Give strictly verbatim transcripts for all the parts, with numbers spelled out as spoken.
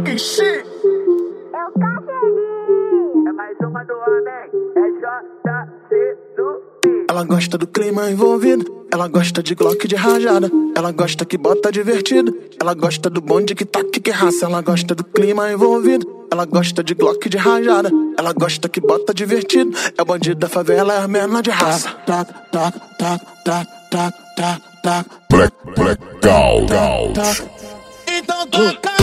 fucking shit. É o cafezinho. É mais uma do homem, é J C do P. Ela gosta do clima envolvido, ela gosta de Glock de rajada, ela gosta que bota divertido, ela gosta do bonde que toque que raça, ela gosta do clima envolvido, ela gosta de Glock de rajada, ela gosta que bota divertido, é o bandido da favela, é a menina de raça. Tac, tac, tac, tac, tac, tac, tac. Black, blackout. Então toca.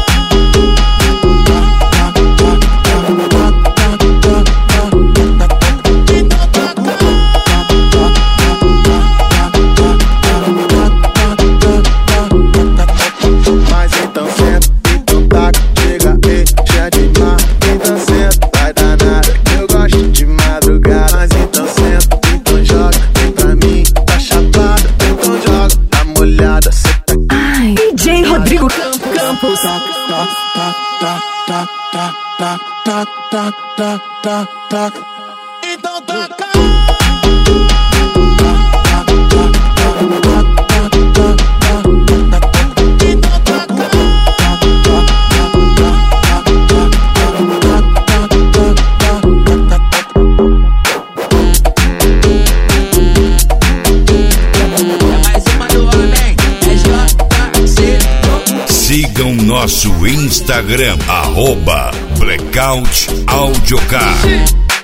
Mas então senta, então taca, chega aí, já de mar. Então senta, vai dar nada, que eu gosto de madrugada. Mas então senta, então joga, vem pra mim, tá chapada. Então joga, tá molhada, cê tá aqui. Ai, D J Rodrigo Campos. Tac, tac, tac, tac, tac, tac, tac, tac, tac, tac, tac. Então toca. Sigam nosso Instagram, arroba Blackout Audiocar.